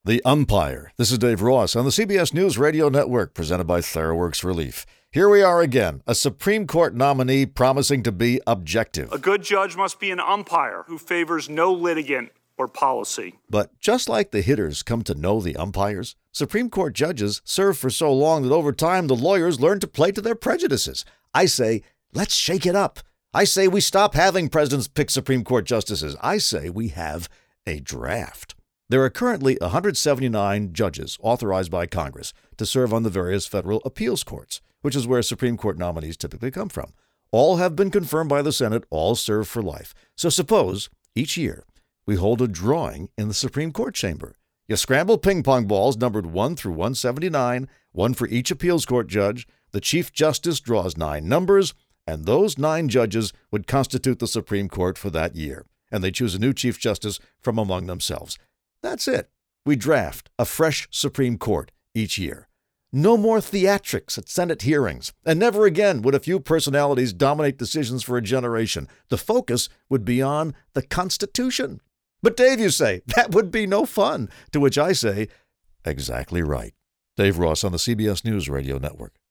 The Umpire. This is Dave Ross on the CBS News Radio Network, presented by TheraWorks Relief. Here we are again, a Supreme Court nominee promising to be objective. A good judge must be an umpire who favors no litigant or policy. But just like the hitters come to know the umpires, Supreme Court judges serve for so long that over time the lawyers learn to play to their prejudices. I say, let's shake it up. I say we stop having presidents pick Supreme Court justices. I say we have a draft. There are currently 179 judges authorized by Congress to serve on the various federal appeals courts, which is where Supreme Court nominees typically come from. All have been confirmed by the Senate, all serve for life. So suppose, each year, we hold a drawing in the Supreme Court chamber. You scramble ping pong balls numbered 1 through 179, one for each appeals court judge. The Chief Justice draws 9 numbers, and those 9 judges would constitute the Supreme Court for that year. And they choose a new Chief Justice from among themselves. That's it. We draft a fresh Supreme Court each year. No more theatrics at Senate hearings, and never again would a few personalities dominate decisions for a generation. The focus would be on the Constitution. But Dave, you say, that would be no fun, to which I say, exactly right. Dave Ross on the CBS News Radio Network.